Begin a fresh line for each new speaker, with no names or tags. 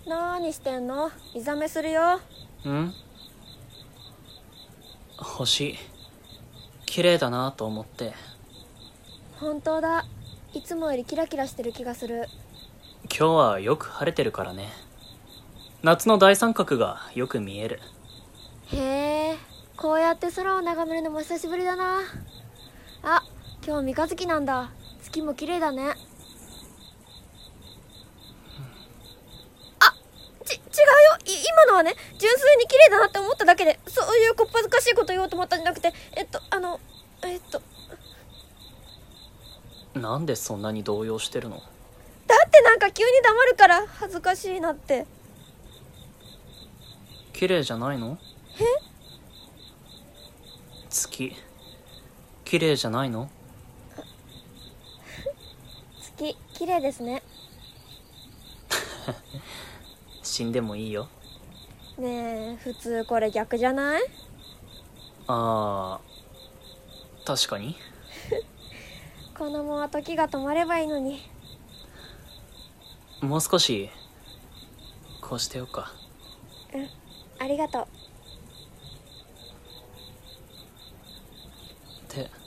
なーにしてんの？目覚めするよ。
ん？星綺麗だなと思って。
本当だ。いつもよりキラキラしてる気がする。
今日はよく晴れてるからね。夏の大三角がよく見える。
へえ、こうやって空を眺めるのも久しぶりだな。あ、今日三日月なんだ。月も綺麗だね。違うよ。今のはね、純粋に綺麗だなって思っただけで、そういうこっぱずかしいこと言おうと思ったんじゃなくて、
なんでそんなに動揺してるの？
だってなんか急に黙るから恥ずかしいなって。
綺麗じゃないの？
え？
月綺麗じゃないの？
月綺麗ですね。
死んでもいいよ。
ねえ、普通これ逆じゃない？
あー、確かに。
このまま時が止まればいいのに。
もう少しこうしてようか。
うん、ありがとう。
って